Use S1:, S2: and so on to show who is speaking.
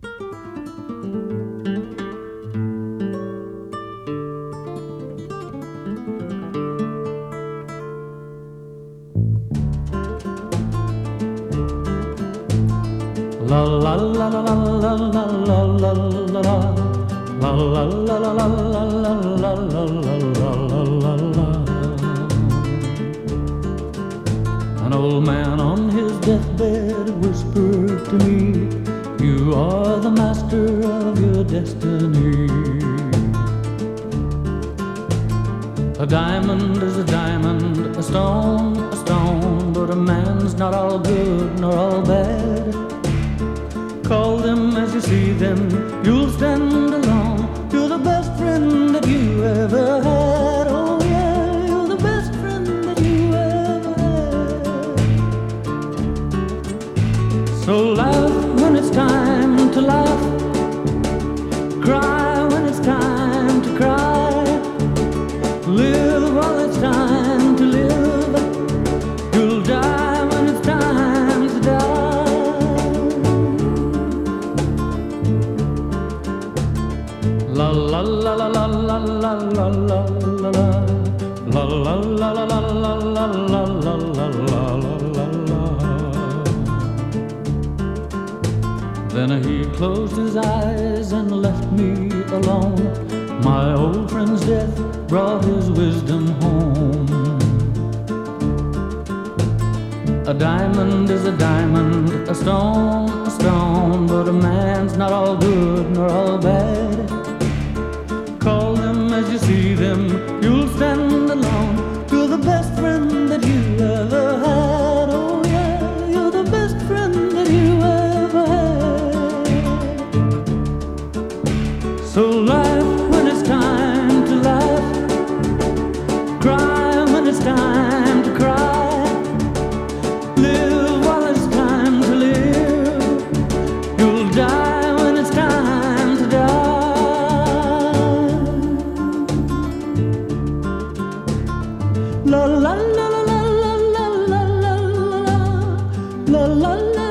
S1: La la la la la la la la la la la la la la la la la la la. An old man on his deathbed whispered to me, "You are the master of your destiny." A diamond is a diamond, a stone, but a man's not all good nor all bad. Call them as you see them, you'll stand alone. You're the best friend that you ever had. Oh yeah, you're the best friend that you ever had. So laugh when it's time to laugh, cry when it's time to cry, live while it's time to live. You'll die when it's time to die. La la la la la la la la la la la la la la la la la la la la. Then he closed his eyes and left me alone. My old friend's death brought his wisdom home. A diamond is a diamond, a stone, but a man's not all good nor all bad. Call them as you see them, you'll stand alone. You're the best friend that you ever had. Oh yeah, you're the best friend that you ever had. So laugh when it's time to laugh, cry when it's time to cry, live while it's time to live. You'll die when it's time to die. La la la la la la la la la la la la.